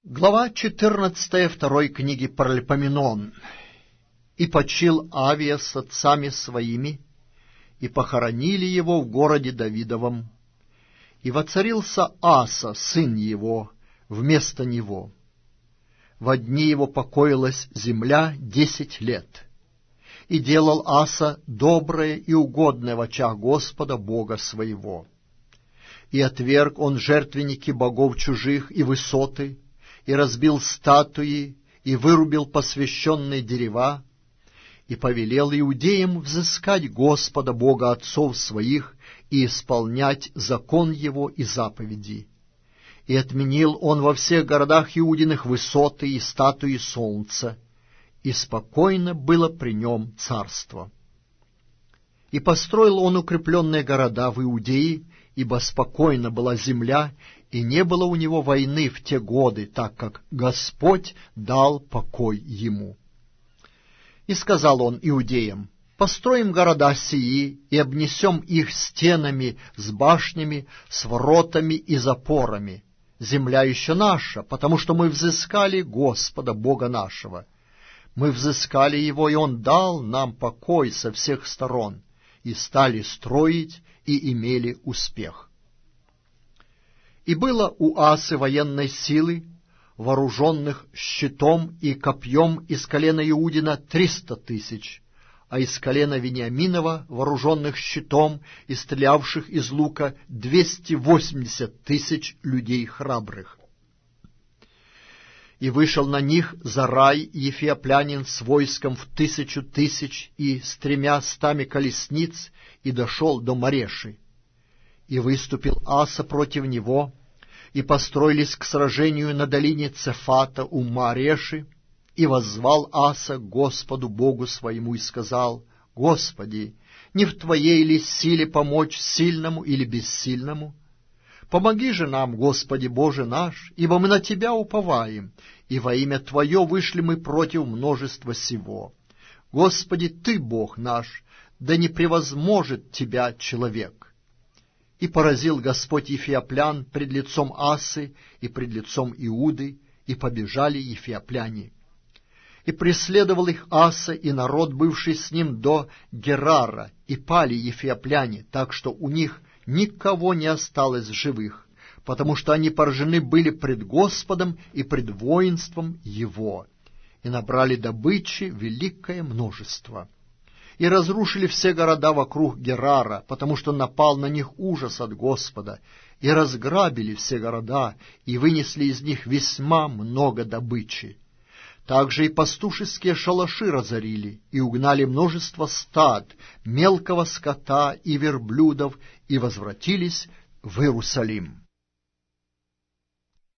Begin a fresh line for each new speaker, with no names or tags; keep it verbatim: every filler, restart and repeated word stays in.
Глава четырнадцатая второй книги Паралипоменон. «И почил Авия с отцами своими, и похоронили его в городе Давидовом. И воцарился Аса, сын его, вместо него. Во дни его покоилась земля десять лет. И делал Аса доброе и угодное в очах Господа Бога своего. И отверг он жертвенники богов чужих и высоты, и разбил статуи, и вырубил посвященные дерева, и повелел иудеям взыскать Господа Бога отцов своих и исполнять закон его и заповеди. И отменил он во всех городах Иудиных высоты и статуи солнца, и спокойно было при нем царство. И построил он укрепленные города в Иудее, ибо спокойна была земля, и не было у него войны в те годы, так как Господь дал покой ему. И сказал он иудеям: построим города сии и обнесем их стенами с башнями, с воротами и запорами. Земля еще наша, потому что мы взыскали Господа Бога нашего. Мы взыскали его, и он дал нам покой со всех сторон, и стали строить, и имели успех. И было у Асы военной силы, вооруженных щитом и копьем из колена Иудина триста тысяч, а из колена Вениаминова, вооруженных щитом и стрелявших из лука, двести восемьдесят тысяч людей храбрых. И вышел на них Зарай ефиоплянин с войском в тысячу тысяч и с тремя стами колесниц, и дошел до Мареши. И выступил Аса против него, и построились к сражению на долине Цефата у Мареши, и воззвал Аса к Господу Богу своему и сказал: «Господи, не в Твоей ли силе помочь сильному или бессильному? Помоги же нам, Господи Боже наш, ибо мы на Тебя уповаем, и во имя Твое вышли мы против множества сего. Господи, Ты Бог наш, да не превозможет Тебя человек». И поразил Господь ефиоплян пред лицом Асы и пред лицом Иуды, и побежали ефиопляне. И преследовал их Аса и народ, бывший с ним до Герара, и пали ефиопляне, так что у них никого не осталось живых, потому что они поражены были пред Господом и пред воинством его, и набрали добычи великое множество. И разрушили все города вокруг Герара, потому что напал на них ужас от Господа, и разграбили все города, и вынесли из них весьма много добычи. Также и пастушеские шалаши разорили, и угнали множество стад, мелкого скота и верблюдов, и возвратились в Иерусалим.